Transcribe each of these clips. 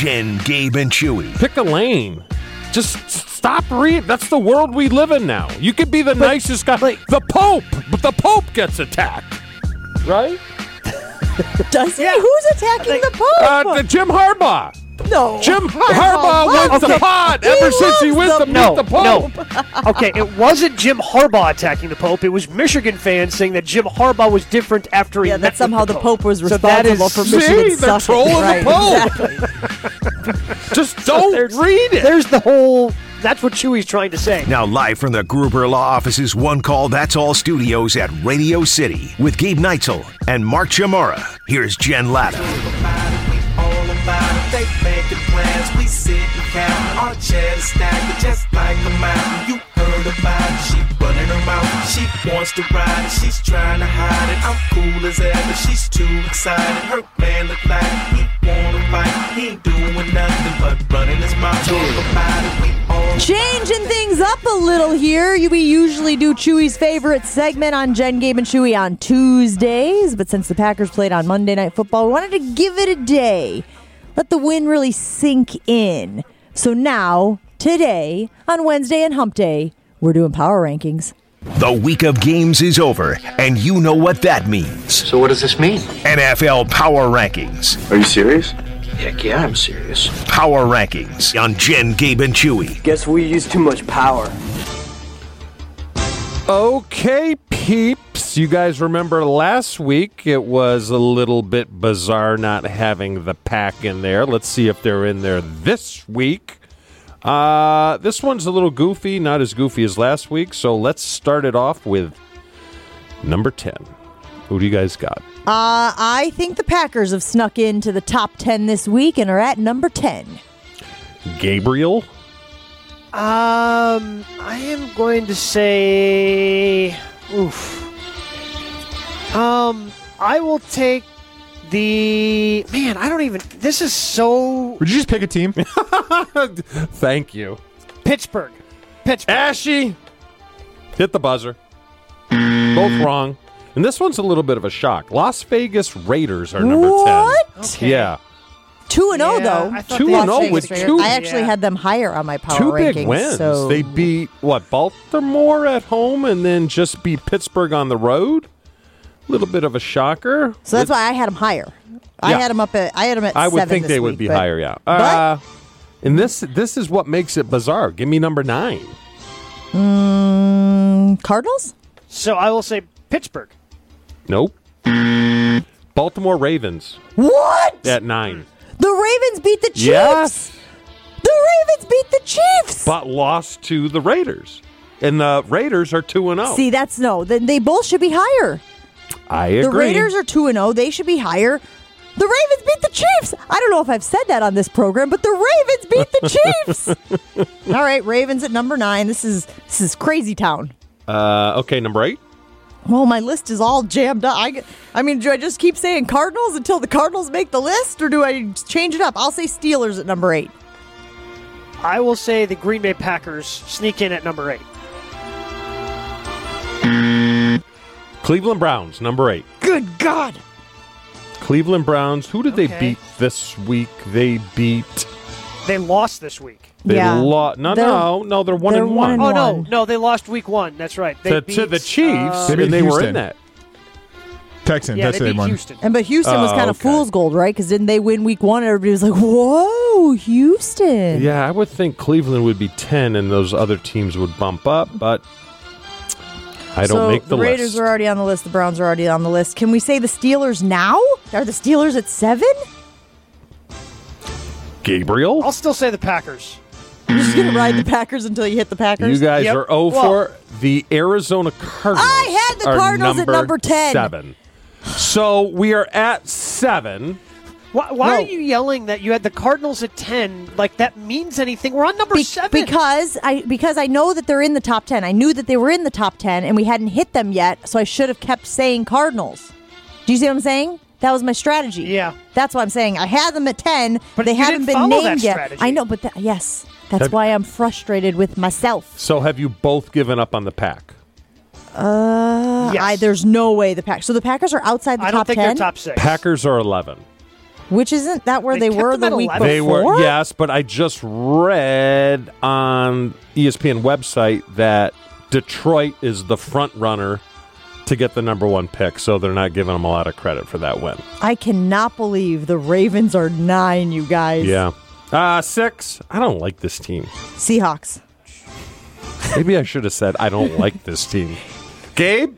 Jen, Gabe, and Chewy. Pick a lane. Just stop reading. That's the world we live in now. You could be the nicest guy. The Pope, but the Pope gets attacked. Right? Does he? Who's attacking the Pope? Jim Harbaugh. No. Jim Harbaugh wins the pod ever since he wins the Pope. No. Okay, it wasn't Jim Harbaugh attacking the Pope. It was Michigan fans saying that Jim Harbaugh was different after he met that somehow the Pope was So that responsible is- for See, Michigan they're sucking. trolling the Pope. Exactly. Just don't read it. There's the whole... That's what Chewy's trying to say. Now live from the Gruber Law Office's One Call That's All studios at Radio City with Gabe Neitzel and Mark Chamora. Here's Jen Latta. They making plans, we sit and count. Our chair is stacked just like a mountain. You heard about it, she running her mouth. She wants to ride it, she's trying to hide it. I'm cool as ever, she's too excited. Her man look like he wanna fight. He ain't doing nothing but running his mouth. Talk about it, we all Changing things up a little here. We usually do Chewy's favorite segment on Jen, Gabe, and Chewy on Tuesdays. But since the Packers played on Monday Night Football, we wanted to give it a day. Let the win really sink in. So now, today, on Wednesday and Hump Day, we're doing power rankings. The week of games is over, and you know what that means. So what does this mean? NFL Power Rankings. Are you serious? Heck yeah, I'm serious. Power Rankings on Jen, Gabe, and Chewy. Guess we use too much power. Okay, peeps. You guys remember last week it was a little bit bizarre not having the pack in there. Let's see if they're in there this week. This one's a little goofy, not as goofy as last week. So let's start it off with number 10. Who do you guys got? I think the Packers have snuck into the top 10 this week and are at number 10. Gabriel? I am going to say... I will take the... Man, I don't even... This is so... Would you just pick a team? Thank you. Pittsburgh. Ashy. Hit the buzzer. Both wrong. And this one's a little bit of a shock. Las Vegas Raiders are number 10. What? Okay. Yeah. 2-0, Yeah, though. I thought 2-0 with two. I actually had them higher on my power Two rankings. big wins. So. They beat, Baltimore at home and then just beat Pittsburgh on the road? A little bit of a shocker. So that's why I had them higher. I Yeah. had them at I would 7 think this they would week, be but- higher, yeah. but- And this is what makes it bizarre. Give me number 9. Cardinals? So I will say Pittsburgh. Nope. Baltimore Ravens What? at 9. The Ravens beat the Chiefs. Yes. The Ravens beat the Chiefs. But lost to the Raiders. And the Raiders are 2-0. See, that's no. Then they both should be higher. I agree. The Raiders are 2-0. They should be higher. The Ravens beat the Chiefs. I don't know if I've said that on this program, but the Ravens beat the Chiefs. All right, Ravens at number 9. This is crazy town. Okay, number 8. Well, my list is all jammed up. I mean, do I just keep saying Cardinals until the Cardinals make the list, or do I change it up? I'll say Steelers at number 8. I will say the Green Bay Packers sneak in at number 8. Cleveland Browns, number 8. Good God. Cleveland Browns. Who did they Okay. beat this week? They beat... They lost this week. They Yeah. No, they're 1-1. they're 1-1. Oh, no, they lost week 1. That's right. They To beat, the Chiefs, They beat and they were Houston. in that. Texans, Yeah, that's they the beat one. Houston. But Houston was Oh, kind of okay. fool's gold, right? Because didn't they win week 1? Everybody was like, whoa, Houston. Yeah, I would think Cleveland would be 10 and those other teams would bump up, but I don't make the Raiders list. are already on the list. The Browns are already on the list. Can we say the Steelers now? Are the Steelers at 7? Gabriel? I'll still say the Packers. You're just going to ride the Packers until you hit the Packers? You guys Yep. are 0 for the Arizona Cardinals. I had the are Cardinals at number 10. 7. So we are at 7. Why No. are you yelling that you had the Cardinals at 10? Like that means anything? We're on number 7. Because I know that they're in the top 10. I knew that they were in the top 10, and we hadn't hit them yet, so I should have kept saying Cardinals. Do you see what I'm saying? That was my strategy. Yeah. That's what I'm saying. I had them at 10, But they you haven't didn't been follow that named yet. strategy. I know, but yes. That's why I'm frustrated with myself. So have you both given up on the pack? Yes. There's no way the Packers. So the Packers are outside the I don't top think 10? they're top 6. Packers are 11. Which isn't that where They they kept were them the at week 11. They before? were, yes, but I just read on ESPN website that Detroit is the front runner to get the number 1 pick, so they're not giving them a lot of credit for that win. I cannot believe the Ravens are 9, you guys. Yeah. 6. I don't like this team. Seahawks. Maybe I should have said I don't like this team. Gabe?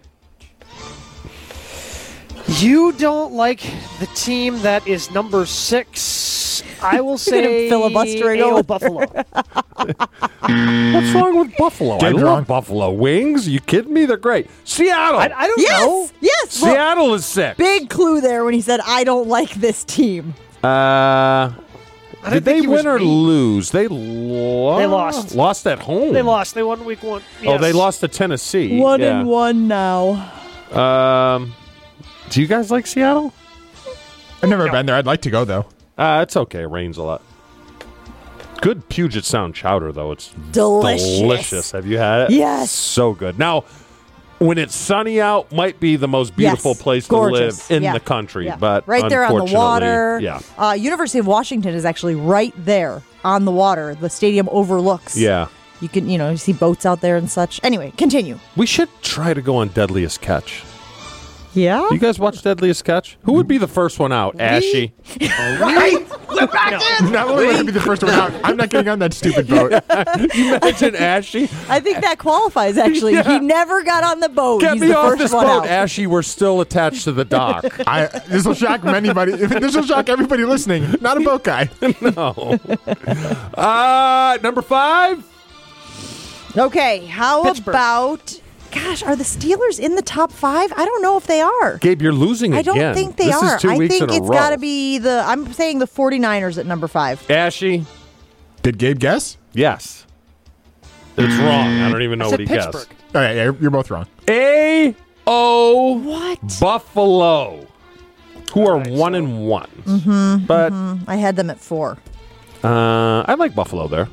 You don't like the team that is number 6. I will say filibustering AO over. Buffalo. What's wrong with Buffalo? Gabe's I love wrong. Buffalo Wings. You kidding me? They're great. Seattle. I don't know. Yes. Well, Seattle is 6. big clue there when he said, I don't like this team. I don't Did they think he was win or mean. lose? They lost. They lost. Lost at home. They lost. They won week 1. Oh, Yes. they lost to Tennessee. 1-1 now. Do you guys like Seattle? I've never been there. I'd like to go, though. It's okay. It rains a lot. Good Puget Sound chowder, though. It's Delicious. Have you had it? Yes. So good. Now, when it's sunny out, might be the most beautiful Yes. place Gorgeous. to live in Yeah. the country. Yeah. But right there on the unfortunately, water. Yeah. University of Washington is actually right there on the water. The stadium overlooks. Yeah. You can, you see boats out there and such. Anyway, continue. We should try to go on Deadliest Catch. Yeah? You guys watch Deadliest Catch? Who would be the first one out? Ashy. Right? We're back in! Not only would I be the first one out, I'm not getting on that stupid boat. Imagine Ashy. I think that qualifies, actually. Yeah. He never got on the boat. Get He's me the off first this one boat, out. Ashy. We're still attached to the dock. This will shock anybody. This will shock everybody listening. Not a boat guy. No. Number 5. Okay, how Pittsburgh. about... Gosh, are the Steelers in the top 5? I don't know if they are. Gabe, you're losing I again. don't think they this are. Is 2 I weeks think in a it's row. got to be I'm saying the 49ers at number 5. Ashy. Did Gabe guess? Yes. It's wrong. I don't even know I what said he Pittsburgh. guessed. All right, yeah, you're both wrong. A.O. What? Buffalo, who are 1-1. Mm-hmm, but I had them at 4. I like Buffalo there.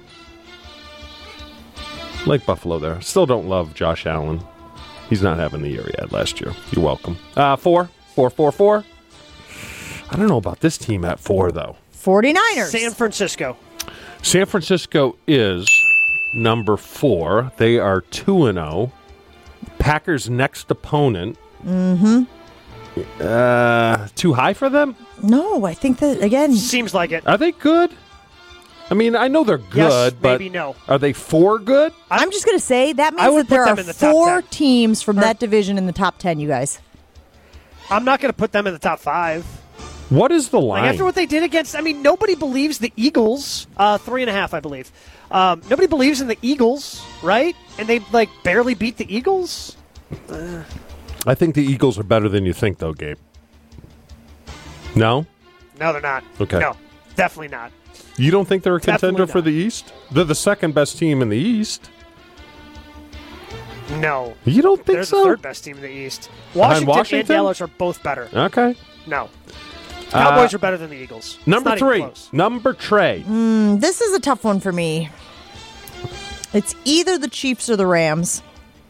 Still don't love Josh Allen. He's not having the year he had last year. You're welcome. 4. I don't know about this team at 4, though. 49ers. San Francisco. San Francisco is number 4. They are 2-0. Packers' next opponent. Mm-hmm. Too high for them? No, I think that, again, Seems like it. Are they good? I mean, I know they're good, Yes, but maybe no. are they 4 good? I'm just going to say that I means would that there put are them in the top 4 10. teams from that division in the top 10, you guys. I'm not going to put them in the top 5. What is the line? Like after what they did against, nobody believes the Eagles. 3.5, I believe. Nobody believes in the Eagles, right? And they barely beat the Eagles. I think the Eagles are better than you think, though, Gabe. No? No, they're not. Okay. No, definitely not. You don't think they're a contender Definitely for not. the East? They're the second best team in the East. No, You don't think they're so? the third best team in the East. Behind Washington and Washington? Dallas are both better. Okay. No, Cowboys are better than the Eagles. It's Number not even 3. close. Number Trey. This is a tough one for me. It's either the Chiefs or the Rams.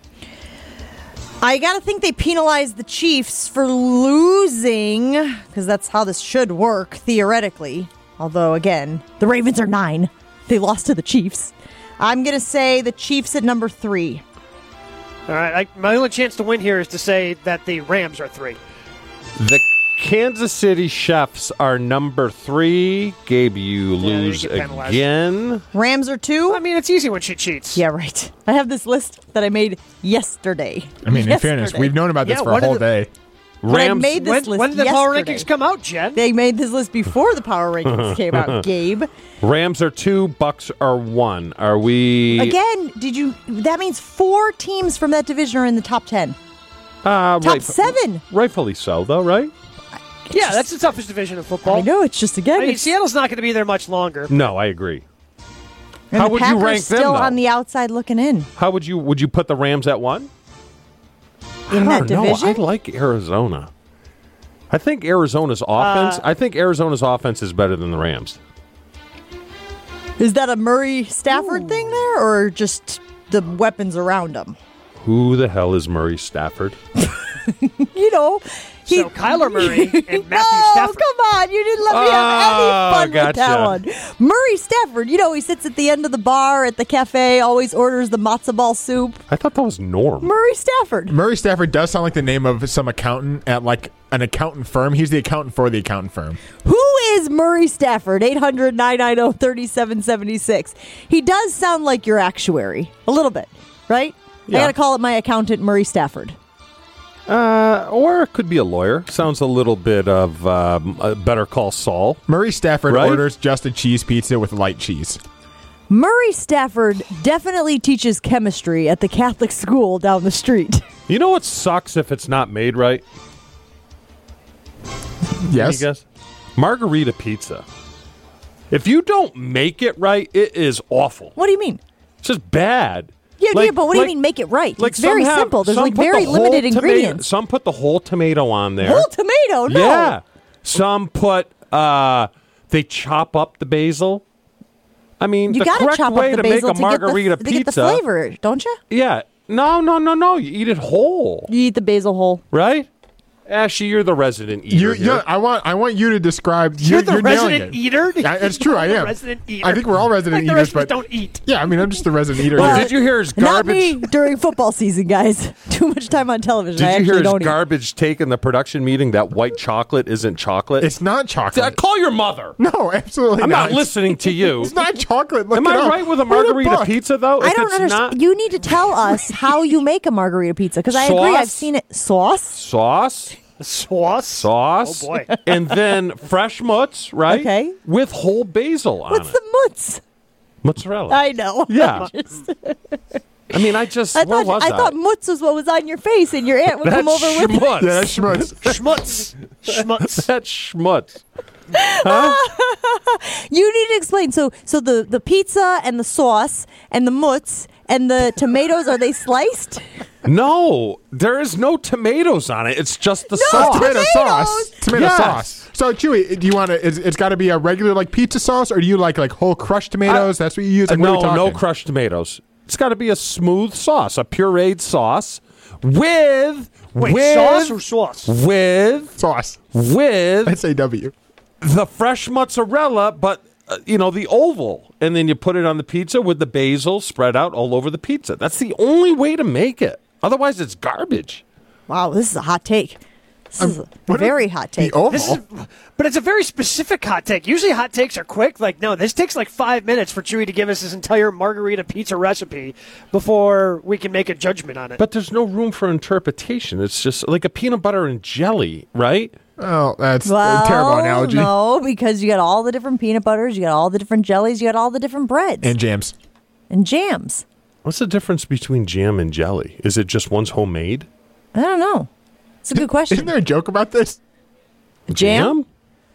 I got to think they penalized the Chiefs for losing, because that's how this should work, theoretically. Although, again, the Ravens are 9. They lost to the Chiefs. I'm going to say the Chiefs at number 3. All right, my only chance to win here is to say that the Rams are 3. The Kansas City Chiefs are number 3. Gabe, you they lose get penalized. again. Rams are 2. I mean, it's easy when she cheats. Yeah, right. I have this list that I made yesterday. I mean, in fairness, we've known about this Yeah, for a what whole did day. But I Rams. made this list When did the power yesterday. rankings come out, Jen? They made this list before the power rankings came out, Gabe. Rams are 2. Bucks are 1. Are we? Again, that means 4 teams from that division are in the top 10. Top 7. Rightfully so, though, right? Yeah, that's the toughest division of football. I know, it's just, again, I mean, it's, Seattle's not going to be there much longer. No, I agree. and how the would you Packers rank them, still though? on the outside looking in How would you put the Rams at 1? in I that don't know. division. I like Arizona. I think Arizona's offense. I think Arizona's offense is better than the Rams. Is that a Murray Stafford thing there, or just the weapons around him? Who the hell is Murray Stafford? you know. So Kyler Murray and Matthew No, Stafford. come on. You didn't let me have any fun with that gotcha. one. Murray Stafford, you know, he sits at the end of the bar at the cafe, always orders the matzo ball soup. I thought that was Norm. Murray Stafford. Murray Stafford does sound like the name of some accountant at like an accountant firm. He's the accountant for the accountant firm. Who is Murray Stafford? 800-990-3776. He does sound like your actuary. A little bit, right? Yeah. I got to call it my accountant, Murray Stafford. Or it could be a lawyer. Sounds a little bit of Better Call Saul. Murray Stafford Right? orders just a cheese pizza with light cheese. Murray Stafford definitely teaches chemistry at the Catholic school down the street. You know what sucks if it's not made right? Yes. You guess? Margarita pizza. If you don't make it right, it is awful. What do you mean? It's just bad. Yeah, but what do you mean make it right? It's very simple. There's like very limited ingredients. Some put the whole tomato on there. Whole tomato? No. Yeah. Some put, they chop up the basil. I mean, You the got to correct chop way up the to make basil a margarita to pizza. get the flavor, don't you? Yeah. No. You eat it whole, You eat the basil whole. right? Ashley, you're the resident eater. here. I want you to describe. You're the nailing resident it. eater? Yeah, it's true. I You're the am. resident eater. I think we're all resident Like the eaters, rest of us but don't eat. yeah, I mean, I'm just the resident eater. Well, here. did you hear his Not garbage? me during football season, guys. Too much time on television. I Did you hear actually his don't eat. garbage take in the production meeting that white chocolate isn't chocolate? It's not chocolate. Call your mother. No, absolutely I'm not not. listening to you. It's not chocolate. Look Am it I up. right with a Read margarita book. pizza, though? I If don't it's understand. not You need to tell us how you make a margarita pizza because I agree. Sauce? I've seen it. Sauce? sauce, Sauce? sauce, Oh, boy. and then fresh mutz, right? Okay. With whole basil on What's it. the mutz? Mozzarella. I know. Yeah. Just- I mean, I where thought was I thought mutz was what was on your face, and your aunt would come over with it. schmutz. Yeah, that's schmutz. Schmutz. Schmutz. That's schmutz. You need to explain. So the pizza and the sauce and the mutz and the tomatoes, are they sliced? No, there is no tomatoes on it. It's just the No, sauce. Tomato Tomatoes! sauce. Tomato Yes. sauce. So, Chewy, do you want to? It's got to be a regular like pizza sauce, or do you like whole crushed tomatoes? That's what you use. Like, what are we No talking? crushed tomatoes. It's got to be a smooth sauce, a pureed sauce with Wait, sauce or sauce? with sauce. with SAW. the fresh mozzarella, but the oval, and then you put it on the pizza with the basil spread out all over the pizza. That's the only way to make it. Otherwise, it's garbage. Wow, this is a hot take. This is a very hot take. The oval. This is, but it's a very specific hot take. Usually hot takes are quick. Like, no, this takes like 5 minutes for Chewy to give us his entire margarita pizza recipe before we can make a judgment on it. But there's no room for interpretation. It's just like a peanut butter and jelly, right? Oh, that's Well, a terrible analogy. No, because you got all the different peanut butters, you got all the different jellies, you got all the different breads And jams. and jams. What's the difference between jam and jelly? Is it just one's homemade? I don't know. It's a good question. Isn't there a joke about this? Jam?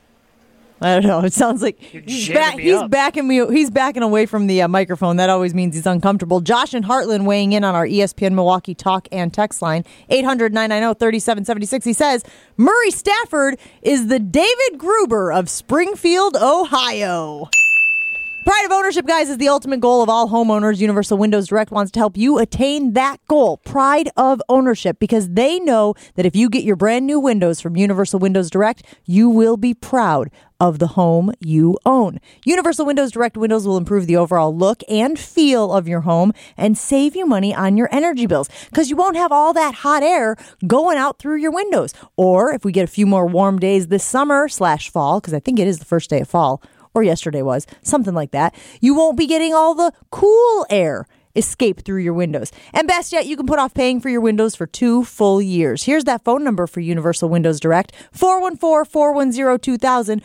I don't know. It sounds like he's jamming me up. backing me. He's backing away from the microphone. That always means he's uncomfortable. Josh and Heartland weighing in on our ESPN Milwaukee talk and text line 800-990-3776. He says Murray Stafford is the David Gruber of Springfield, Ohio. Pride of ownership, guys, is the ultimate goal of all homeowners. Universal Windows Direct wants to help you attain that goal. Pride of ownership, because they know that if you get your brand new windows from Universal Windows Direct, you will be proud of the home you own. Universal Windows Direct windows will improve the overall look and feel of your home and save you money on your energy bills, because you won't have all that hot air going out through your windows. Or if we get a few more warm days this summer/fall, because I think it is the first day of fall, or yesterday was, something like that, you won't be getting all the cool air escape through your windows. And best yet, you can put off paying for your windows for 2 full years. Here's that phone number for Universal Windows Direct, 414-410-2000,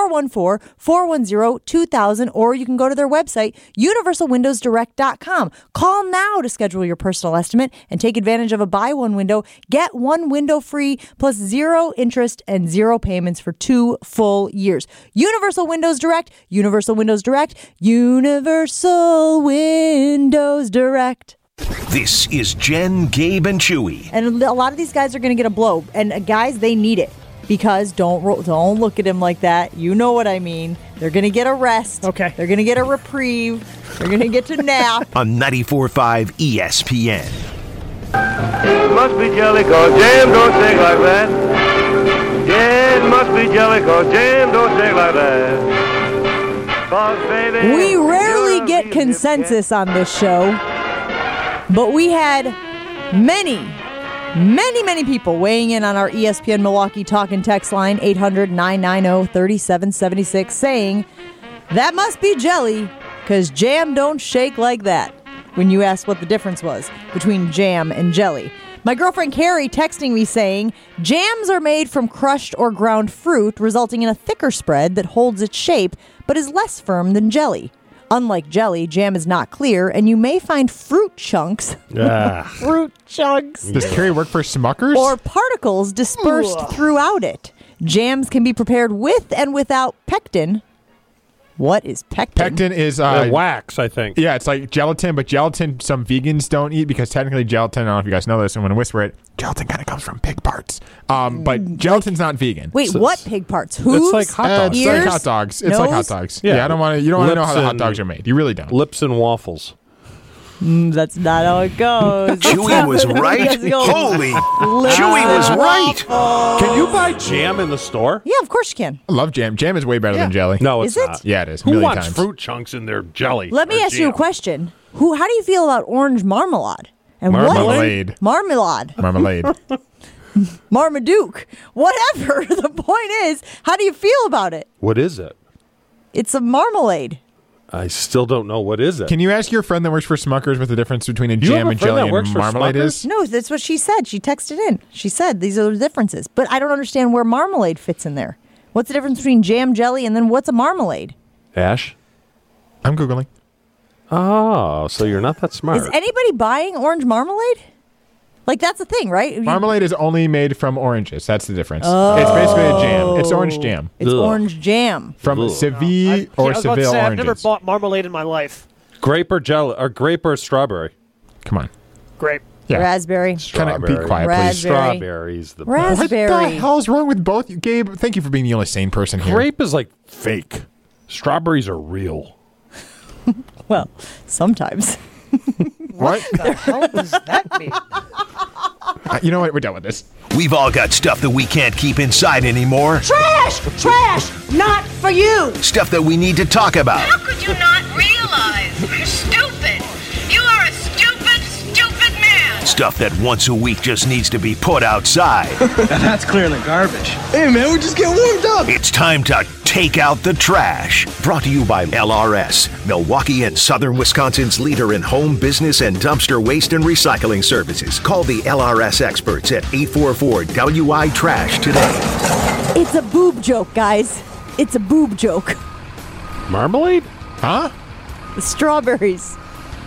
414-410-2000, or you can go to their website, universalwindowsdirect.com. Call now to schedule your personal estimate and take advantage of a buy one window, get one window free, plus 0 interest and 0 payments for 2 full years. Universal Windows Direct, Universal Windows Direct, Universal Windows Direct. This is Jen, Gabe, and Chewy. And a lot of these guys are going to get a blow. And guys, they need it. Because don't look at him like that. You know what I mean. They're going to get a rest. Okay. They're going to get a reprieve. They're going to get to nap. On 94.5 ESPN. It must be jelly, 'cause jam don't shake like that. Yeah, it must be jelly, 'cause jam don't shake like that. 'Cause baby, We rarely you're a get real consensus on this show, but we had many people weighing in on our ESPN Milwaukee talk and text line 800-990-3776 saying, that must be jelly, because jam don't shake like that, when you asked what the difference was between jam and jelly. My girlfriend Carrie texting me saying, jams are made from crushed or ground fruit, resulting in a thicker spread that holds its shape, but is less firm than jelly. Unlike jelly, jam is not clear, and you may find fruit chunks. Fruit chunks. Does Carrie work for Smuckers? Or particles dispersed throughout it. Jams can be prepared with and without pectin. What is pectin? Pectin is wax, I think. Yeah, it's like gelatin, but gelatin some vegans don't eat because technically gelatin, I don't know if you guys know this, and when I whisper it, gelatin kind of comes from pig parts. But gelatin's not vegan. Wait, what pig parts? Hooves? It's like hot dogs. It's like hot dogs. It's like hot dogs. Yeah, I don't want to. You don't want to know how the hot dogs are made. You really don't. Lips and waffles. That's not how it goes. Chewy was right. Holy, Chewy was right. Can you buy jam in the store? Yeah, of course you can. I love jam. Jam is way better than jelly. No, it's Is it? not. Yeah, it is. Who million wants times. fruit chunks in their jelly? Let me or ask you a jam? question. How do you feel about orange marmalade? And Marmalade. Marmalade. Marmalade. Marmaduke. Whatever. The point is, how do you feel about it? What is it? It's a marmalade. I still don't know what is it. Can you ask your friend that works for Smuckers what the difference between a have jam a and friend jelly that works and for marmalade Smuckers? is? No, that's what she said. She texted in. She said these are the differences. But I don't understand where marmalade fits in there. What's the difference between jam, jelly, and then what's a marmalade? Ash? I'm Googling. Oh, so you're not that smart. Is anybody buying orange marmalade? Like, that's the thing, right? Marmalade is only made from oranges. That's the difference. It's basically a jam. It's orange jam. It's Ugh. orange jam. From Seville I or was about to Seville say, I've oranges. never bought marmalade in my life. Grape or jelly, or grape or strawberry? Come on. Grape. Yeah. Raspberry. Kind of be quiet, please. Raspberry. Strawberry's the best. Raspberry. What the hell's wrong with both? Gabe, thank you for being the only sane person here. Grape is like fake. Strawberries are real. Well, sometimes. What? The hell does that mean? You know what? We're done with this. We've all got stuff that we can't keep inside anymore. Trash! Trash! Not for you! Stuff that we need to talk about. How could you not realize? You're stupid. You are a stupid, stupid man. Stuff that once a week just needs to be put outside. That's clearly garbage. Hey, man, we just get warmed up. It's time to take out the trash. Brought to you by LRS, Milwaukee and Southern Wisconsin's leader in home business and dumpster waste and recycling services. Call the LRS experts at 844-WI-TRASH today. It's a boob joke, guys. It's a boob joke. Marmalade? Huh? The strawberries.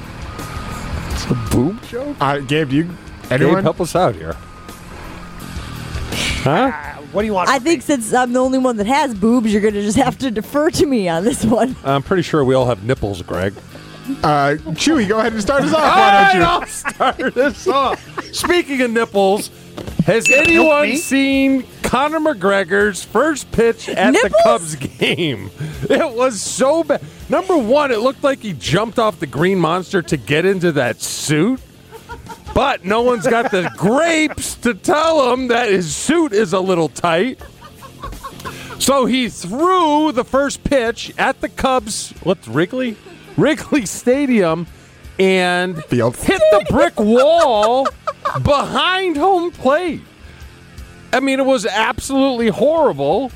It's a boob joke? Gabe, do you? Gabe, Anyone? help us out here. Huh? What do you want? I think since I'm the only one that has boobs, you're going to just have to defer to me on this one. I'm pretty sure we all have nipples, Greg. Chewy, go ahead and start us off. All Why right, don't you? I'll start this off. Speaking of nipples, has anyone seen Conor McGregor's first pitch at the Nipples? Cubs game? It was so bad. Number one, it looked like he jumped off the Green Monster to get into that suit. But no one's got the grapes to tell him that his suit is a little tight. So he threw the first pitch at the Cubs, Wrigley Stadium, and Field. hit the brick wall behind home plate. I mean, it was absolutely horrible.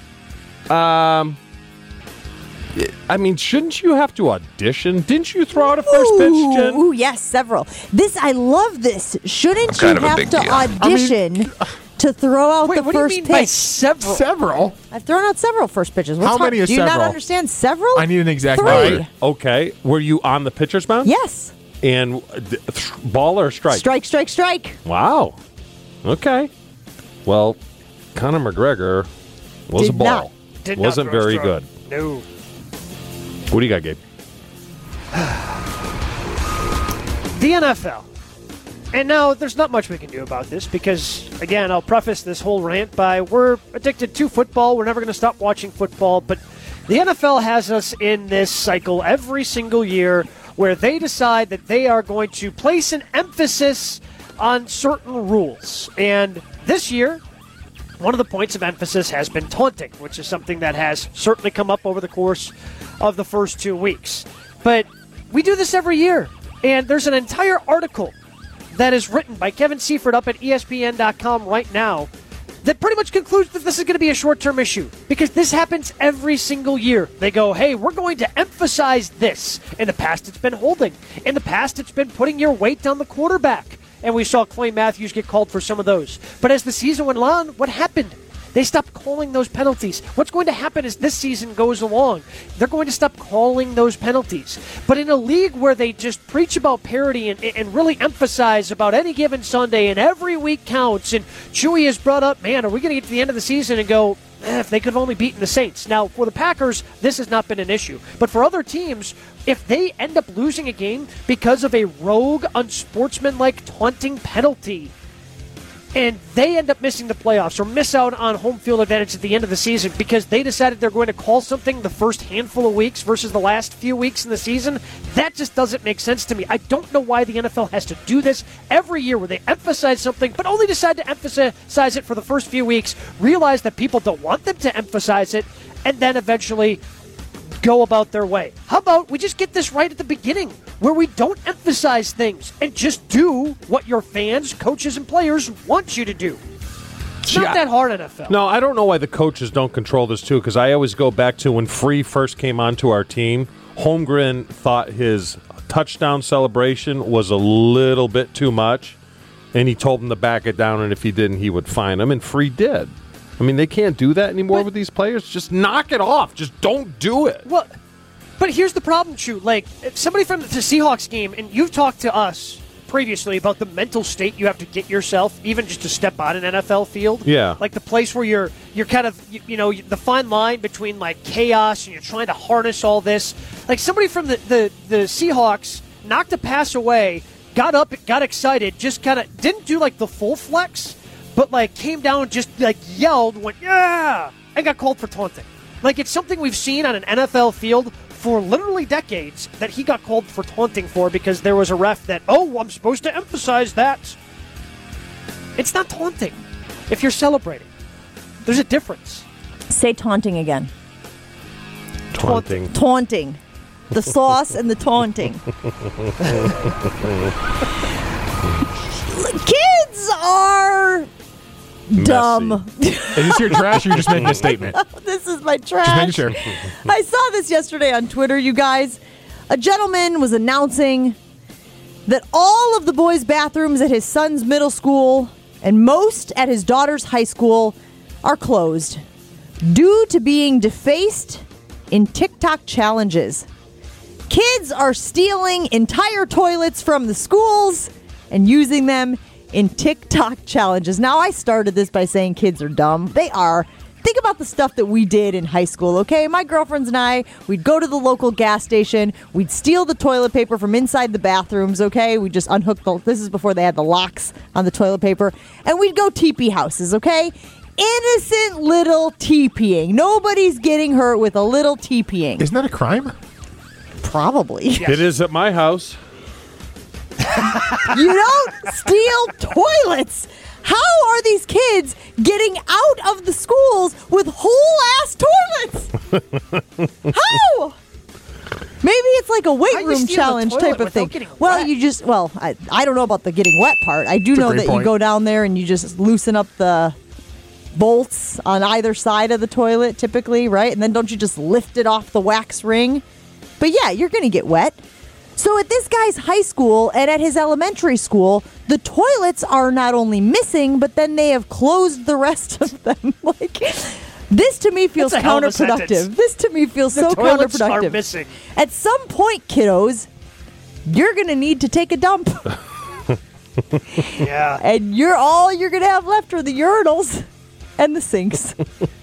I mean, shouldn't you have to audition? Didn't you throw out a first pitch, Jen? Ooh, yes, several. I love this. Shouldn't you kind of a have big to deal. audition to throw out the what do you first mean by pitch? several? Several. I've thrown out several first pitches. What's How many hard? is Do you not several? understand several? I need an exact 3. number. Okay. Were you on the pitcher's mound? Yes. And ball or strike? Strike, strike, strike. Wow. Okay. Well, Conor McGregor was Did a ball. not. Did not Wasn't throw a very strike. good. No. What do you got, Gabe? The NFL. And now there's not much we can do about this because, again, I'll preface this whole rant by we're addicted to football. We're never going to stop watching football. But the NFL has us in this cycle every single year where they decide that they are going to place an emphasis on certain rules. And this year, one of the points of emphasis has been taunting, which is something that has certainly come up over the course of the first 2 weeks. But we do this every year, and there's an entire article that is written by Kevin Seifert up at ESPN.com right now that pretty much concludes that this is going to be a short-term issue because this happens every single year. They go, hey, we're going to emphasize this. In the past, it's been holding. In the past, it's been putting your weight on the quarterback. And we saw Clay Matthews get called for some of those. But as the season went on, what happened? They stopped calling those penalties. What's going to happen as this season goes along? They're going to stop calling those penalties. But in a league where they just preach about parity and really emphasize about any given Sunday and every week counts, and Chewy has brought up, man, are we going to get to the end of the season and go, if they could have only beaten the Saints. Now, for the Packers, this has not been an issue. But for other teams, if they end up losing a game because of a rogue, unsportsmanlike taunting penalty, and they end up missing the playoffs or miss out on home field advantage at the end of the season because they decided they're going to call something the first handful of weeks versus the last few weeks in the season, that just doesn't make sense to me. I don't know why the NFL has to do this every year where they emphasize something but only decide to emphasize it for the first few weeks, realize that people don't want them to emphasize it, and then eventually go about their way. How about we just get this right at the beginning where we don't emphasize things and just do what your fans, coaches, and players want you to do? It's not that hard, NFL. No, I don't know why the coaches don't control this, too, because I always go back to when Free first came onto our team. Holmgren thought his touchdown celebration was a little bit too much, and he told him to back it down, and if he didn't, he would fine him, and Free did. I mean, they can't do that anymore with these players. Just knock it off. Just don't do it. Well, but here's the problem, Chu. Like, if somebody from the Seahawks game, and you've talked to us previously about the mental state you have to get yourself, even just to step on an NFL field. Yeah. Like the place where you're kind of, you know, the fine line between, like, chaos and you're trying to harness all this. Like, somebody from the Seahawks knocked a pass away, got up, got excited, just kind of didn't do, like, the full flex, but, like, came down and just, like, yelled, went, yeah, and got called for taunting. Like, it's something we've seen on an NFL field for literally decades that he got called for taunting for because there was a ref that, oh, I'm supposed to emphasize that. It's not taunting if you're celebrating. There's a difference. Say taunting again. Taunting. Taunting. The sauce and the taunting. Kids are dumb. Is this your trash or you're just making a statement? This is my trash. Just making sure. I saw this yesterday on Twitter, you guys. A gentleman was announcing that all of the boys' bathrooms at his son's middle school and most at his daughter's high school are closed due to being defaced in TikTok challenges. Kids are stealing entire toilets from the schools and using them in TikTok challenges. Now, I started this by saying kids are dumb. They are. Think about the stuff that we did in high school, okay? My girlfriends and I, we'd go to the local gas station. We'd steal the toilet paper from inside the bathrooms, okay? We'd just unhook this is before they had the locks on the toilet paper. And we'd go teepee houses, okay? Innocent little teepeeing. Nobody's getting hurt with a little teepeeing. Isn't that a crime? Probably. Yes. It is at my house. You don't steal toilets. How are these kids getting out of the schools with whole-ass toilets? How? Maybe it's like a weight room challenge type of thing. Well, I don't know about the getting wet part. I do know that you go down there and you just loosen up the bolts on either side of the toilet typically, right? And then don't you just lift it off the wax ring? But yeah, you're going to get wet. So at this guy's high school and at his elementary school, the toilets are not only missing, but then they have closed the rest of them. Like, this to me feels counterproductive. This to me feels so toilets counterproductive. Are missing. At some point, kiddos, you're going to need to take a dump. Yeah. And you're going to have left are the urinals and the sinks.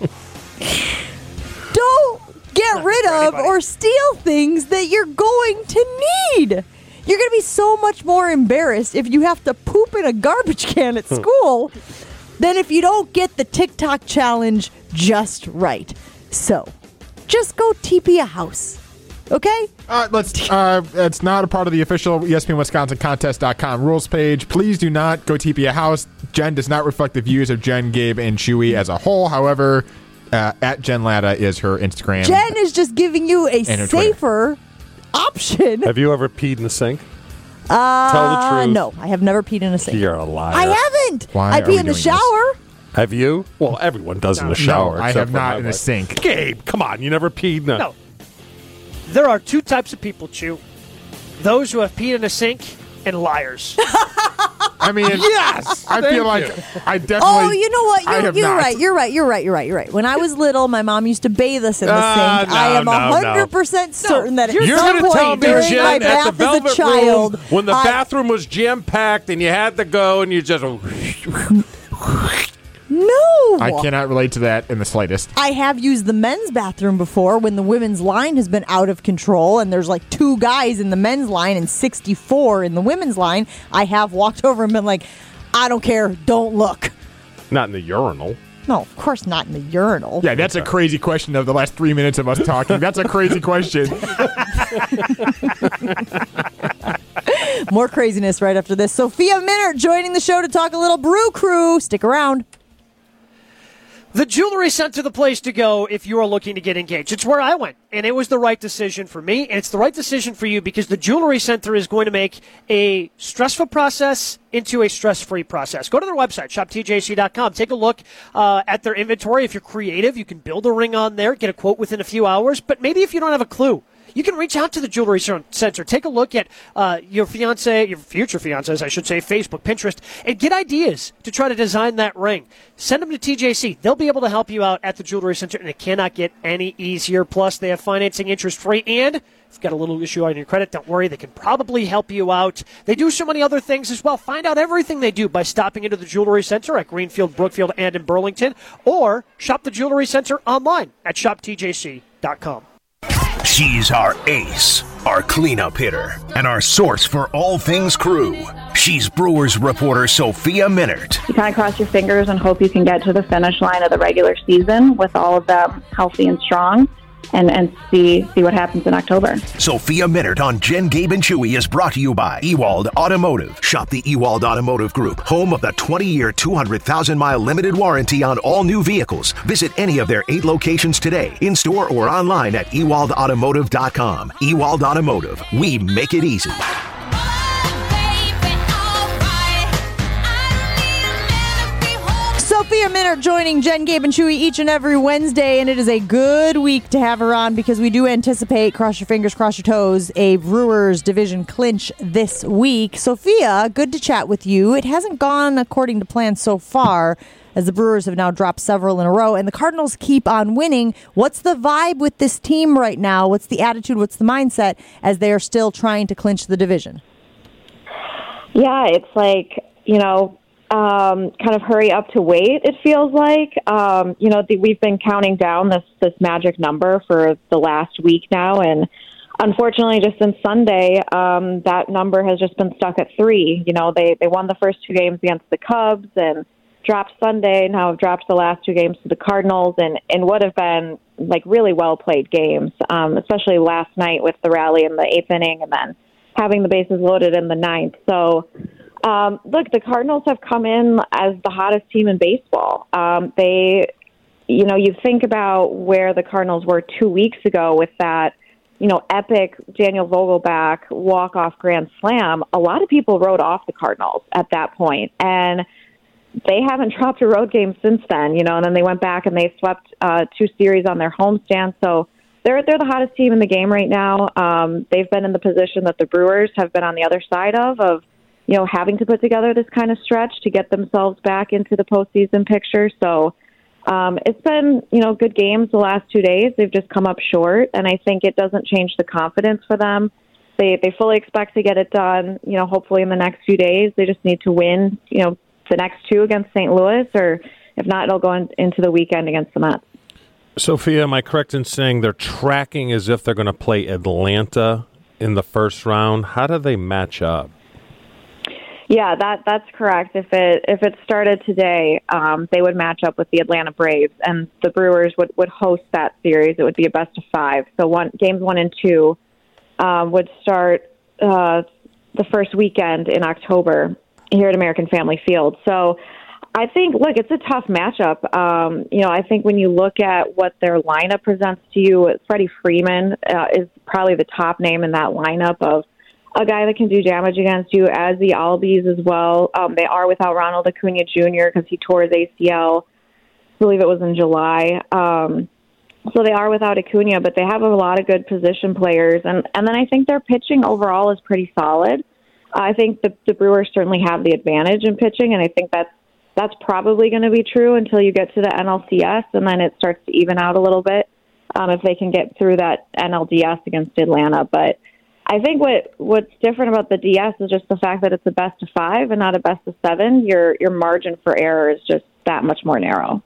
Don't get rid of or steal things that you're going to need. You're going to be so much more embarrassed if you have to poop in a garbage can at school than if you don't get the TikTok challenge just right. So, just go TP a house. Okay? It's not a part of the official ESPN Wisconsin Contest.com rules page. Please do not go TP a house. Jen does not reflect the views of Jen, Gabe, and Chewy as a whole. However, at Jen Latta is her Instagram. Jen is just giving you a safer option. Have you ever peed in the sink? Tell the truth. No, I have never peed in a sink. You're a liar. I haven't. Why I are pee we in the doing shower. Have you? Well, everyone does in the shower. No, I have not in a sink. Gabe, come on. You never peed in a... No. There are two types of people, Chew. Those who have peed in a sink and liars. I mean, yes! I feel like I definitely... Oh, you know what? You're not. You're right. When I was little, my mom used to bathe us in the sink. No, I am 100% certain that at You're some going to tell point me, during Jen, my at the bath as a Velvet child, Room, when the bathroom was jam-packed and you had to go and you just... No. I cannot relate to that in the slightest. I have used the men's bathroom before when the women's line has been out of control and there's like 2 guys in the men's line and 64 in the women's line. I have walked over and been like, I don't care, don't look. Not in the urinal. No, of course not in the urinal. Yeah, that's a crazy question of the last 3 minutes of us talking. That's a crazy question. More craziness right after this. Sophia Minnaert joining the show to talk a little Brew Crew. Stick around. The Jewelry Center, the place to go if you are looking to get engaged. It's where I went, and it was the right decision for me, and it's the right decision for you because the Jewelry Center is going to make a stressful process into a stress-free process. Go to their website, shoptjc.com. Take a look at their inventory. If you're creative, you can build a ring on there, get a quote within a few hours, but maybe if you don't have a clue, you can reach out to the Jewelry Center. Take a look at your future fiance's, I should say, Facebook, Pinterest, and get ideas to try to design that ring. Send them to TJC. They'll be able to help you out at the Jewelry Center, and it cannot get any easier. Plus, they have financing interest-free, and if you've got a little issue on your credit, don't worry. They can probably help you out. They do so many other things as well. Find out everything they do by stopping into the Jewelry Center at Greenfield, Brookfield, and in Burlington, or shop the Jewelry Center online at shoptjc.com. She's our ace, our cleanup hitter, and our source for all things Crew. She's Brewers reporter Sophia Minnaert. You kind of cross your fingers and hope you can get to the finish line of the regular season with all of them healthy and strong. And see what happens in October. Sophia Minnaert on Jen, Gabe, and Chewy is brought to you by Ewald Automotive. Shop the Ewald Automotive Group, home of the 20-year, 200,000-mile limited warranty on all new vehicles. Visit any of their 8 locations today, in-store or online at ewaldautomotive.com. Ewald Automotive, we make it easy. Sophia Minnaert joining Jen, Gabe, and Chewy each and every Wednesday, and it is a good week to have her on because we do anticipate, cross your fingers, cross your toes, a Brewers division clinch this week. Sophia, good to chat with you. It hasn't gone according to plan so far, as the Brewers have now dropped several in a row, and the Cardinals keep on winning. What's the vibe with this team right now? What's the attitude? What's the mindset as they are still trying to clinch the division? Yeah, it's like, kind of hurry up to wait, it feels like. We've been counting down this magic number for the last week now, and unfortunately, just since Sunday, that number has just been stuck at 3. They won the first 2 games against the Cubs and dropped Sunday, now have dropped the last 2 games to the Cardinals, and would have been like really well-played games, especially last night with the rally in the 8th inning and then having the bases loaded in the 9th. So, look, the Cardinals have come in as the hottest team in baseball. You think about where the Cardinals were 2 weeks ago with that, epic Daniel Vogelbach walk-off grand slam. A lot of people wrote off the Cardinals at that point, and they haven't dropped a road game since then, and then they went back and they swept 2 series on their homestand. So they're the hottest team in the game right now. They've been in the position that the Brewers have been on the other side of having to put together this kind of stretch to get themselves back into the postseason picture. So it's been, good games the last 2 days. They've just come up short, and I think it doesn't change the confidence for them. They fully expect to get it done, hopefully in the next few days. They just need to win, the next 2 against St. Louis, or if not, it'll go into the weekend against the Mets. Sophia, am I correct in saying they're tracking as if they're going to play Atlanta in the first round? How do they match up? Yeah, that's correct. If it started today, they would match up with the Atlanta Braves, and the Brewers would host that series. It would be a best of 5. So games 1 and 2 would start the first weekend in October here at American Family Field. So I think, look, it's a tough matchup. I think when you look at what their lineup presents to you, Freddie Freeman is probably the top name in that lineup of a guy that can do damage against you, as the Albies as well. They are without Ronald Acuna Jr. because he tore his ACL. I believe it was in July. So they are without Acuna, but they have a lot of good position players. And then I think their pitching overall is pretty solid. I think the Brewers certainly have the advantage in pitching, and I think that's probably going to be true until you get to the NLCS, and then it starts to even out a little bit if they can get through that NLDS against Atlanta. But I think what's different about the DS is just the fact that it's a best of 5 and not a best of 7. Your margin for error is just that much more narrow.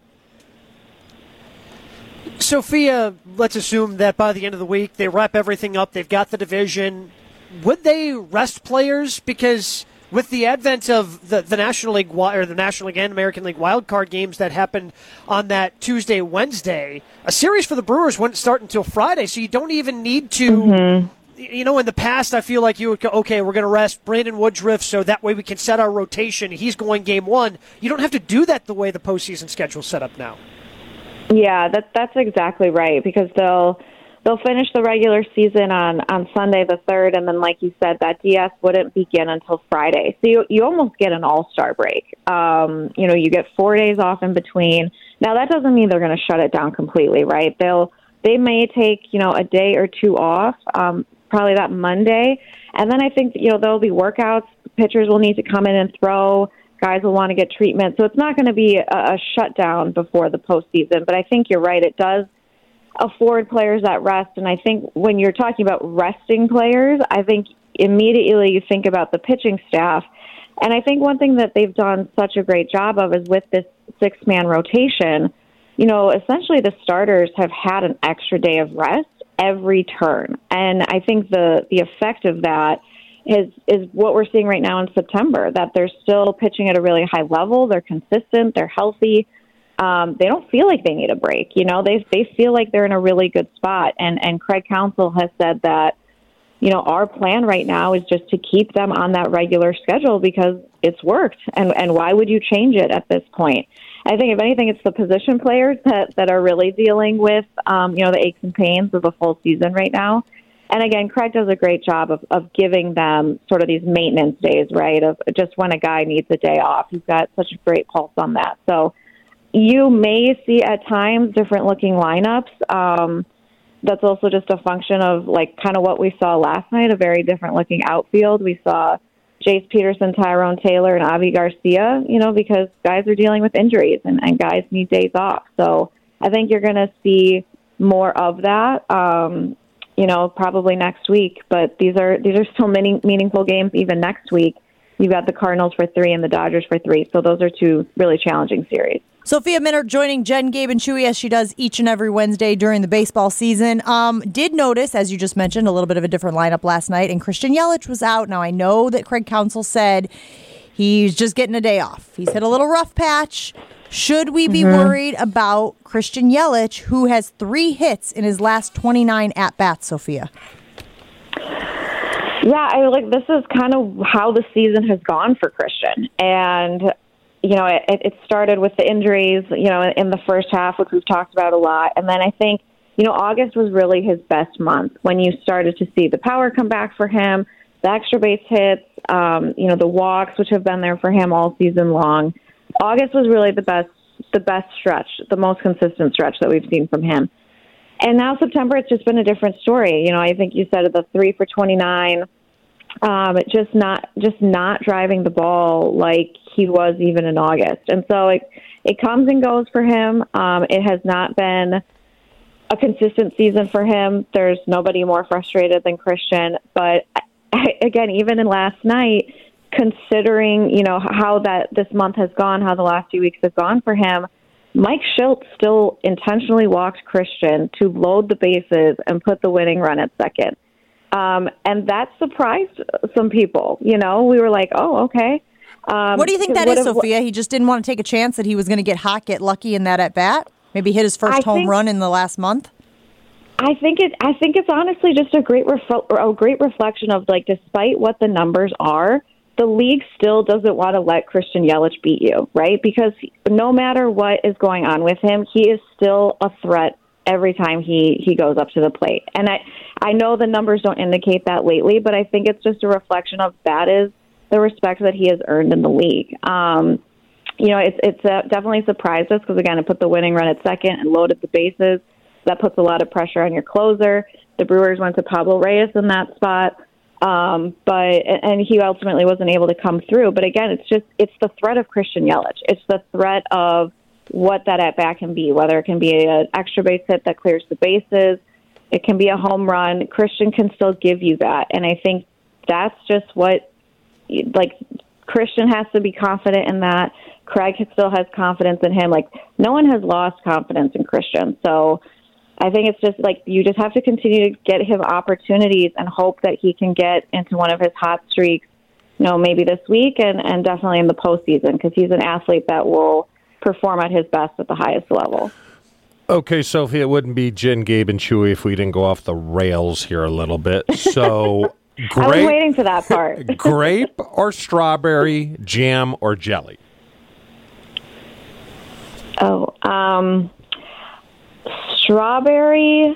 Sophia, let's assume that by the end of the week they wrap everything up. They've got the division. Would they rest players? Because with the advent of the National League or the National League and American League wildcard games that happened on that Tuesday, Wednesday, a series for the Brewers wouldn't start until Friday, so you don't even need to. Mm-hmm. In the past, I feel like you would go, okay, we're going to rest Brandon Woodruff so that way we can set our rotation. He's going game 1. You don't have to do that the way the postseason schedule's set up now. Yeah, that's exactly right, because they'll finish the regular season on Sunday the 3rd, and then, like you said, that DS wouldn't begin until Friday. So you almost get an all-star break. You get 4 days off in between. Now, that doesn't mean they're going to shut it down completely, right? They may take, a day or 2 off, probably that Monday. And then I think, there'll be workouts. Pitchers will need to come in and throw. Guys will want to get treatment. So it's not going to be a shutdown before the postseason. But I think you're right. It does afford players that rest. And I think when you're talking about resting players, I think immediately you think about the pitching staff. And I think one thing that they've done such a great job of is with this 6-man rotation, essentially the starters have had an extra day of rest every turn. And I think the effect of that is what we're seeing right now in September, that they're still pitching at a really high level. They're consistent. They're healthy. They don't feel like they need a break. They feel like they're in a really good spot. And Craig Counsell has said that, our plan right now is just to keep them on that regular schedule because it's worked. And why would you change it at this point? I think, if anything, it's the position players that are really dealing with, the aches and pains of a full season right now. And again, Craig does a great job of giving them sort of these maintenance days, right, of just when a guy needs a day off. He's got such a great pulse on that. So you may see at times different looking lineups. That's also just a function of kind of what we saw last night, a very different looking outfield. We saw Jace Peterson, Tyrone Taylor, and Avi Garcia, because guys are dealing with injuries and guys need days off. So I think you're going to see more of that, probably next week. But these are still many meaningful games even next week. You've got the Cardinals for 3 and the Dodgers for 3. So those are 2 really challenging series. Sophia Minnaert joining Jen, Gabe, and Chewy as she does each and every Wednesday during the baseball season. Did notice, as you just mentioned, a little bit of a different lineup last night, and Christian Yelich was out. Now, I know that Craig Counsell said he's just getting a day off. He's hit a little rough patch. Should we be worried about Christian Yelich, who has 3 hits in his last 29 at-bats, Sophia? Yeah, this is kind of how the season has gone for Christian. And it started with the injuries, in the first half, which we've talked about a lot. And then I think, August was really his best month when you started to see the power come back for him, the extra base hits, the walks, which have been there for him all season long. August was really the best stretch, the most consistent stretch that we've seen from him. And now September, it's just been a different story. I think you said the 3 for 29, just not driving the ball like he was even in August. And so it comes and goes for him. It has not been a consistent season for him. There's nobody more frustrated than Christian. But again, even in last night, considering, how this month has gone, how the last few weeks have gone for him, Mike Shildt still intentionally walked Christian to load the bases and put the winning run at second. And that surprised some people. We were like, oh, okay. What do you think that is, Sophia? He just didn't want to take a chance that he was going to get hot, get lucky in that at bat? Maybe hit his first home run in the last month? I think it's honestly just a great reflection of, like, despite what the numbers are, the league still doesn't want to let Christian Yelich beat you, right? Because no matter what is going on with him, he is still a threat every time he goes up to the plate. And I know the numbers don't indicate that lately, but I think it's just a reflection of that is the respect that he has earned in the league. It's definitely surprised us because, again, it put the winning run at second and loaded the bases. That puts a lot of pressure on your closer. The Brewers went to Pablo Reyes in that spot, but he ultimately wasn't able to come through. But again, it's the threat of Christian Yelich. It's the threat of what that at bat can be, whether it can be an extra base hit that clears the bases, it can be a home run. Christian can still give you that, and I think that's just what, like, Christian has to be confident in that. Craig still has confidence in him. Like, no one has lost confidence in Christian, so I think it's just like you just have to continue to get him opportunities and hope that he can get into one of his hot streaks, maybe this week and definitely in the postseason, because he's an athlete that will perform at his best at the highest level. Okay, Sophie, it wouldn't be Jen, Gabe, and Chewy if we didn't go off the rails here a little bit. So, I was waiting for that part. Grape or strawberry, jam or jelly? Strawberry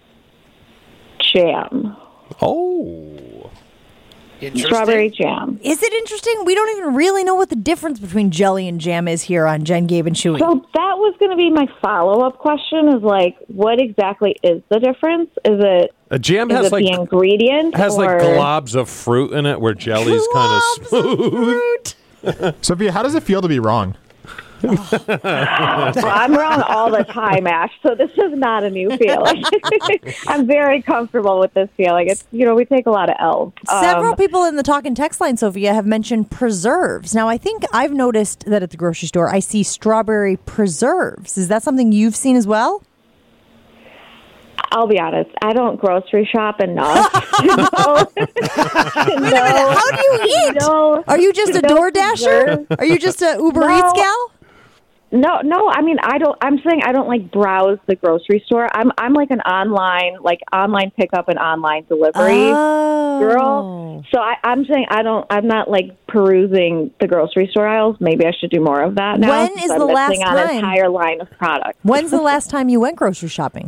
jam. Oh. Strawberry jam. Is it interesting? We don't even really know what the difference between jelly and jam is here on Jen, Gabe, and Chewy. So that was going to be my follow-up question is, like, what exactly is the difference? Is it a jam has like the ingredient? Has like globs of fruit in it where jelly's kind of smooth. Sophia, how does it feel to be wrong? Well, I'm wrong all the time, Ash, so this is not a new feeling. I'm very comfortable with this feeling. It's, we take a lot of L's. Several people in the talk and text line, Sophia, have mentioned preserves. Now, I think I've noticed that at the grocery store, I see strawberry preserves. Is that something you've seen as well? I'll be honest, I don't grocery shop enough. Wait a minute, how do you eat? Are you just a DoorDasher? Are you just a Uber Eats gal? No. I mean, I'm saying I don't like browse the grocery store. I'm like an online pickup and online delivery girl. So I'm saying I'm not like perusing the grocery store aisles. Maybe I should do more of that now. When is the last time? An entire line of products. When's the last time you went grocery shopping?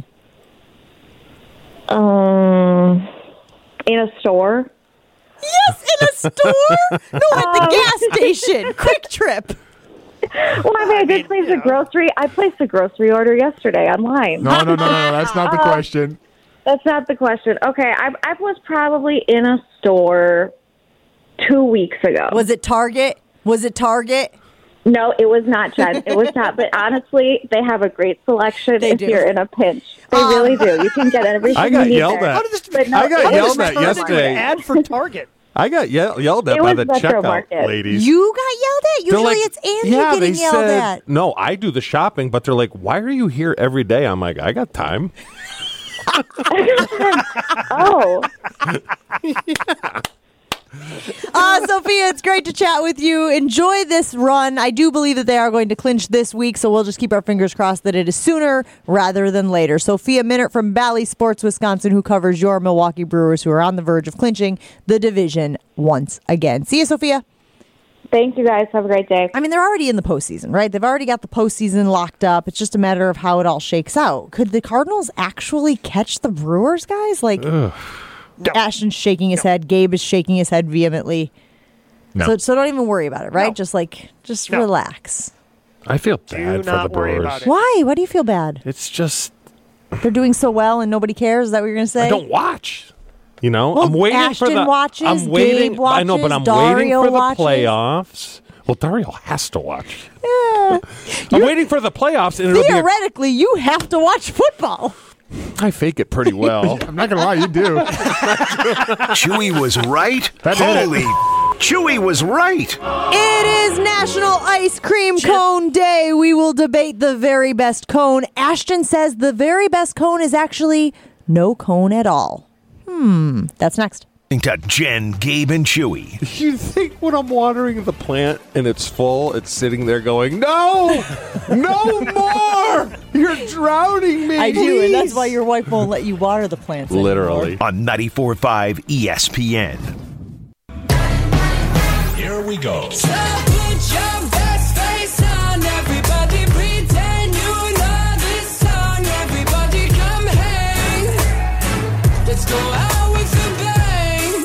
In a store. Yes, in a store? No, at the gas station. Quick Trip. Well, I did place a grocery. I placed a grocery order yesterday online. No. That's not the question. That's not the question. Okay, I was probably in a store 2 weeks ago. Was it Target? No, it was not, Jen. It was not. But honestly, they have a great selection if you're in a pinch. They really do. You can get everything I got you need yelled there. at. I got yelled at yesterday. Ad for Target. I got yelled at by the checkout ladies. You got yelled at? Usually it's Andy getting yelled at. No, I do the shopping, but they're like, why are you here every day? I'm like, I got time. Oh. Yeah. Sophia, it's great to chat with you. Enjoy this run. I do believe that they are going to clinch this week, so we'll just keep our fingers crossed that it is sooner rather than later. Sophia Minnaert from Bally Sports Wisconsin, who covers your Milwaukee Brewers, who are on the verge of clinching the division once again. See you, Sophia. Thank you, guys. Have a great day. I mean, they're already in the postseason, right? They've already got the postseason locked up. It's just a matter of how it all shakes out. Could the Cardinals actually catch the Brewers, guys? Like... Ugh. No. Ashton's shaking his head. Gabe is shaking his head vehemently. No. So don't even worry about it, right? No. Just relax. I feel bad for the Brewers. Why? Why do you feel bad? It's just... They're doing so well and nobody cares? Is that what you're going to say? I don't watch. Well, I'm waiting Ashton for the... watches, I'm waiting, Gabe watches, I know, but I'm Dario waiting for watches. the playoffs. Well, Dario has to watch. Yeah. I'm waiting for the playoffs. And theoretically, you have to watch football. I fake it pretty well. I'm not going to lie, you do. Chewy was right? Holy, Chewy was right. It is National Ice Cream Cone Day. We will debate the very best cone. Ashton says the very best cone is actually no cone at all. That's next. to Jen, Gabe, and Chewy. You think when I'm watering the plant and it's full, it's sitting there going, no, no more. You're drowning me. I do, please. and that's why your wife won't let you water the plants anymore. Literally. On 94.5 ESPN. Here we go. So put your best face on, everybody pretend you know this song. Everybody come hang. Let's go out with a bang.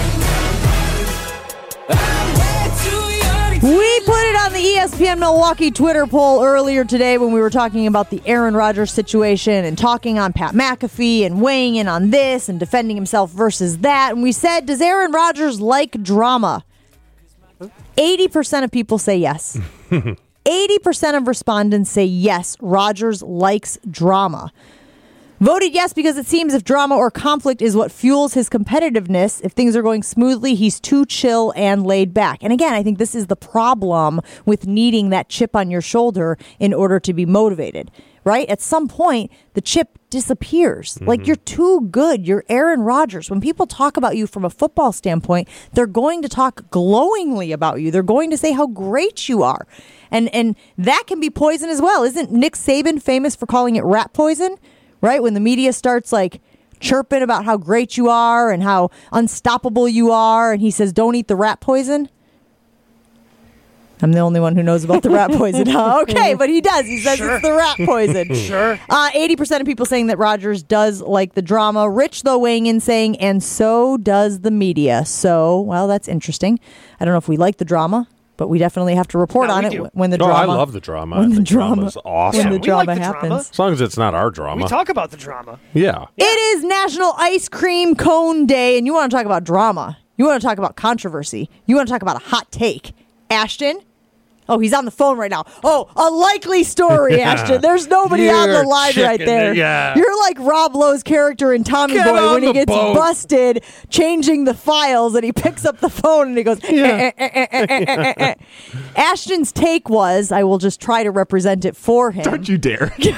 I'm way too young. We put it on the ESPN Milwaukee Twitter poll earlier today when we were talking about the Aaron Rodgers situation and talking on Pat McAfee and weighing in on this and defending himself versus that. And we said, does Aaron Rodgers like drama? 80% of people say yes. 80% of respondents say yes, Rodgers likes drama. Voted yes because it seems if drama or conflict is what fuels his competitiveness, if things are going smoothly, he's too chill and laid back. And again, I think this is the problem with needing that chip on your shoulder in order to be motivated, right? At some point, the chip disappears. Like, you're too good. You're Aaron Rodgers. When people talk about you from a football standpoint, they're going to talk glowingly about you. They're going to say how great you are. And that can be poison as well. Isn't Nick Saban famous for calling it rat poison? Right? When the media starts like chirping about how great you are and how unstoppable you are, and he says, don't eat the rat poison. I'm the only one who knows about the rat poison. Okay, but he does. He says it's the rat poison. Sure. 80% of people saying that Rodgers does like the drama. Rich, though, weighing in saying, and so does the media. So, well, that's interesting. I don't know if we like the drama, but we definitely have to report on it when the drama. I love the drama. When I the think drama drama's awesome. When the drama like the happens. drama. As long as it's not our drama. We talk about the drama. Yeah. It is National Ice Cream Cone Day, and you want to talk about drama. You want to talk about controversy. You want to talk about a hot take. Ashton? Oh, he's on the phone right now. Oh, a likely story, Ashton. There's nobody on the line right there. Yeah. You're like Rob Lowe's character in Tommy Get Boy on when he the gets boat. busted changing the files, and he picks up the phone and he goes, Ashton's take was, I will just try to represent it for him. Don't you dare. His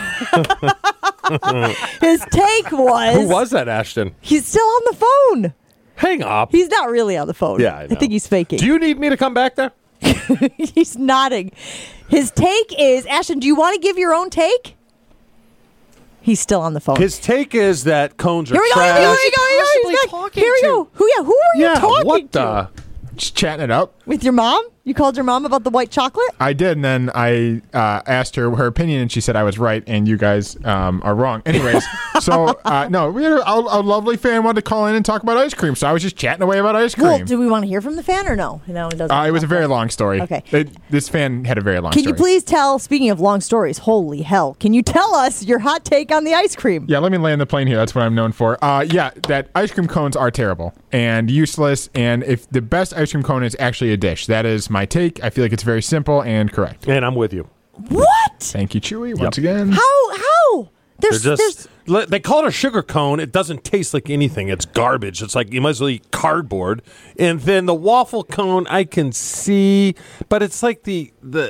take was... Who was that, Ashton? He's still on the phone. Hang up. He's not really on the phone. Yeah, I know. think he's faking. Do you need me to come back there? He's nodding. His take is, Ashton, do you want to give your own take? He's still on the phone. His take is that cones are Here we go. trash. Here we go. He's back. Here we go. Who are you talking what to? the? Just chatting it up. With your mom? You called your mom about the white chocolate? I did, and then I asked her her opinion, and she said I was right, and you guys are wrong. Anyways, so no, we had a lovely fan wanted to call in and talk about ice cream, so I was just chatting away about ice cream. Well, do we want to hear from the fan or no? No, it doesn't. It was a very long story. Okay. This fan had a very long Can story. you please tell, speaking of long stories, holy hell, can you tell us your hot take on the ice cream? Yeah, let me land the plane here. That's what I'm known for. Yeah, that ice cream cones are terrible and useless, and if the best ice cream cone is actually a dish, that is my take. I feel like it's very simple and correct. And I'm with you. What? Thank you, Chewy, once again. How? They call it a sugar cone. It doesn't taste like anything. It's garbage. It's like you might as well eat cardboard. And then the waffle cone, I can see, but it's like the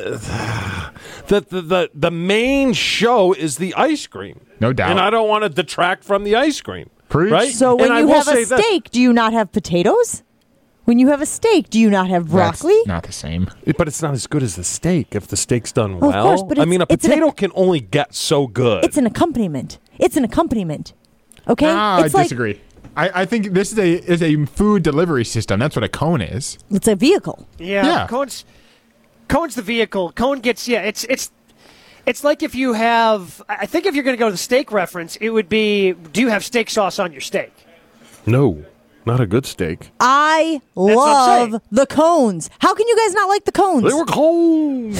main show is the ice cream. No doubt. And I don't want to detract from the ice cream. Preach. Right? So when And I you will have a say that- steak, do you not have potatoes? When you have a steak, do you not have broccoli? That's not the same. But it's not as good as the steak if the steak's done Well, of well. course, but I mean, a potato can only get so good. It's an accompaniment. Okay? I it's like, disagree. I think this is a food delivery system. That's what a cone is. It's a vehicle. Yeah. Cone's the vehicle. Cone gets, it's like if you have, I think if you're going to go to the steak reference, it would be, do you have steak sauce on your steak? No, not a good steak. I what I'm love the cones. How can you guys not like the cones? They were cones.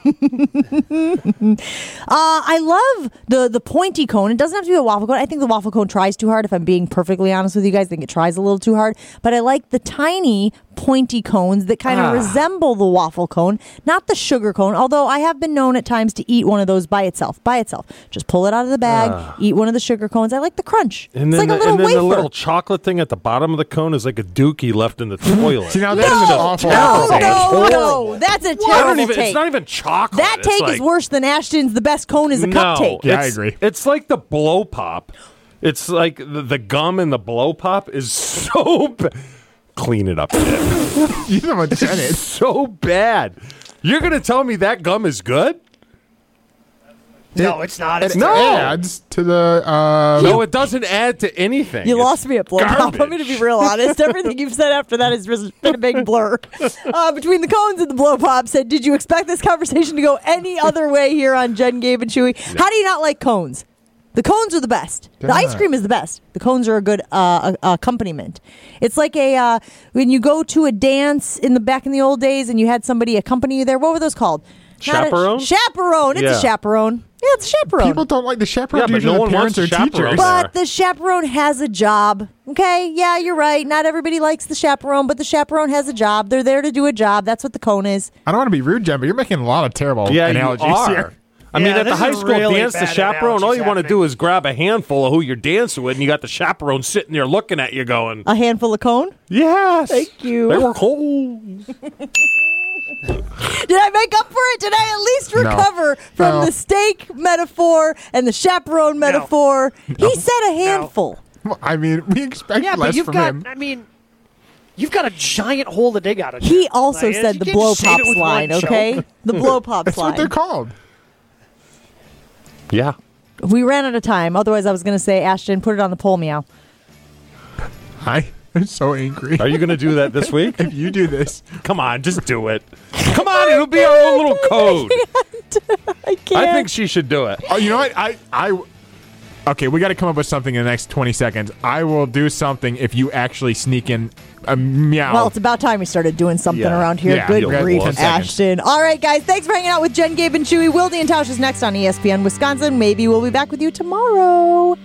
I love the pointy cone. It doesn't have to be a waffle cone. I think the waffle cone tries too hard, if I'm being perfectly honest with you guys. I think it tries a little too hard. But I like the tiny pointy cones that kind of resemble the waffle cone, not the sugar cone, although I have been known at times to eat one of those by itself. Just pull it out of the bag, eat one of the sugar cones. I like the crunch. And it's then, like a little wafer. the little chocolate thing at the bottom of the cone is like a dookie left in the toilet. See, now that is an awful No, that's a terrible take. It's not even chocolate. That It's take like, is worse than Ashton's. The best cone is a cupcake. Yeah, I agree. It's like the blow pop. It's like the gum in the blow pop is so clean it up. You know what said It's it. so bad. You're going to tell me that gum is good? No, it's not. It's It No. adds to the. No, it doesn't add to anything. You It's lost me at blow pop. I'm garbage. going to be real honest. Everything you've said after that has just been a big blur. Between the cones and the blow pop, said, did you expect this conversation to go any other way here on Jen, Gabe, and Chewy? How do you not like cones? The cones are the best. The ice cream is the best. The cones are a good accompaniment. It's like when you go to a dance back in the old days and you had somebody accompany you there. What were those called? Chaperone? Chaperone. It's Yeah. a chaperone. Yeah, it's a chaperone. People don't like the chaperone. Yeah, but usually no the one parents wants or a chaperone. teachers. But the chaperone has a job. Okay, yeah, you're right. Not everybody likes the chaperone, but the chaperone has a job. They're there to do a job. That's what the cone is. I don't want to be rude, Jen, but you're making a lot of terrible Yeah, analogies you are. here. I mean, Yeah, at the this high is school really dance, the bad chaperone, all you analogies want to do happening. is grab a handful of who you're dancing with, and you got the chaperone sitting there looking at you going, A handful of cone? yes. Thank you. They were cool. Did I make up for it? Did I at least recover from No. the steak metaphor and the chaperone metaphor? He said a handful. Well, I mean, we expect Yeah, but less you've from got. him. I mean, you've got a giant hole to dig out of. He Jen. also Like, said you the can't blow just save it pops with one line, joke. okay? The blow pops That's what they're line. called. Yeah. We ran out of time. Otherwise, I was going to say, Ashton, put it on the poll, meow. I'm so angry. Are you going to do that this week? If you do this, Come on, just do it. Come on, it'll be our own little code. I can't. I think she should do it. oh, you know what? Okay, we got to come up with something in the next 20 seconds. I will do something if you actually sneak in a meow. Well, it's about time we started doing something Yeah. around here. Yeah, Good you'll get grief, 10 seconds. Ashton. All right, guys. Thanks for hanging out with Jen, Gabe, and Chewy. Wildy and Tausch is next on ESPN Wisconsin. Maybe we'll be back with you tomorrow.